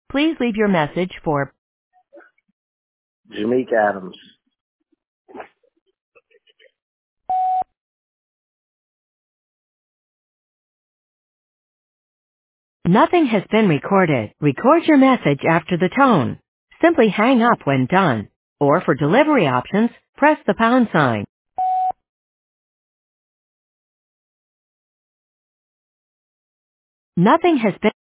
Please leave your message for Jameek Adams. Nothing has been recorded. Record your message after the tone. Simply hang up when done. Or for delivery options, press the pound sign. Nothing has been